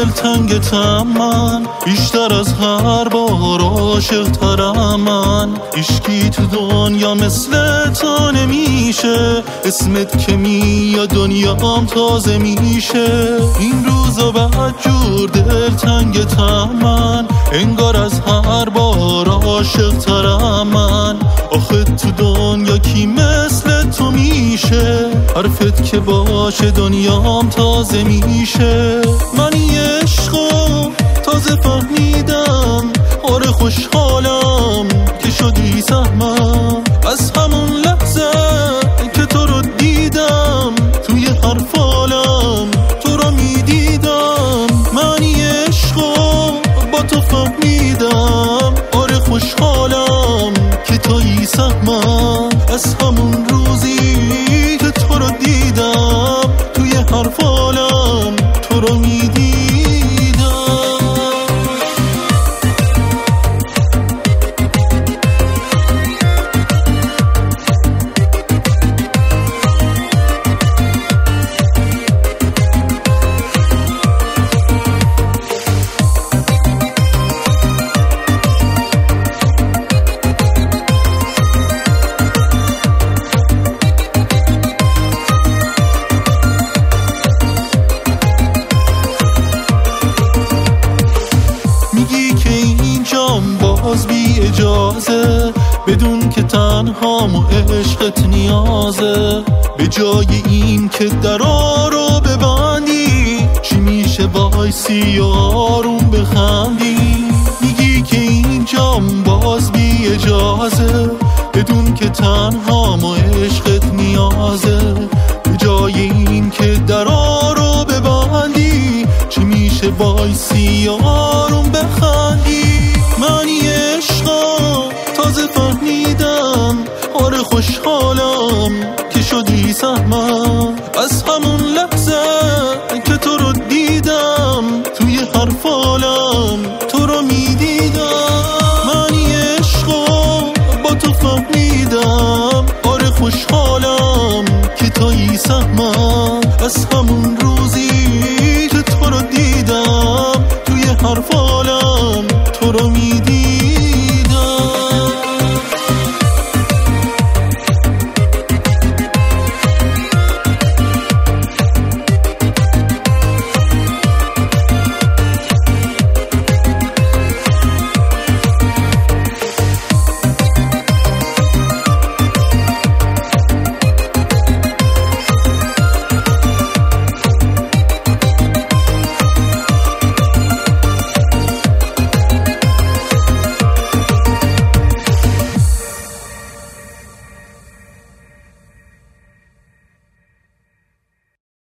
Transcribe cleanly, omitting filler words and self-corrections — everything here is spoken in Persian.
دلتنگتم من، بیشتر از هر بار عاشق‌ترم من. هیچکی تو دنیا مثل تو نمیشه، اسمت که میاد دنیام تازه میشه. این روزا بدجور دلتنگتم من، انگار از هر بار عاشق‌ترم من. آخه تو دنیا کی مثل تو میشه، حرفت که باشه دنیام تازه میشه. من یه عشقو تازه فهمیدم، آره خوشحالم که شدی سهمم. از همون لحظه که تو رو دیدم، توی هر فالم تو رو میدیدم. من یه عشقو با تو فهمیدم، آره خوشحالم که توی سهمم. از همون روزی که تو رو دیدم، توی هر فالم تو رو میدیدم. میگی که اینجام باز بی اجازه، بدون که تنهام و عشقت نیازه. به جای این که درا رو ببندی، چی میشه وایسی و آروم بخندی؟ میگی که اینجام باز بی اجازه، بدون که تنهام و عشقت نیازه. به جای این که درا رو ببندی، چی میشه وایسی و آروم بخندی؟ من یه عشقا تازه فهمیدم، آره خوشحالم که شدی سهمم. از همون لحظه که تو رو دیدم، توی هر فالم تو رو میدیدم. من یه عشقا با تو فهمیدم، آره خوشحالم که توی سهمم. از همون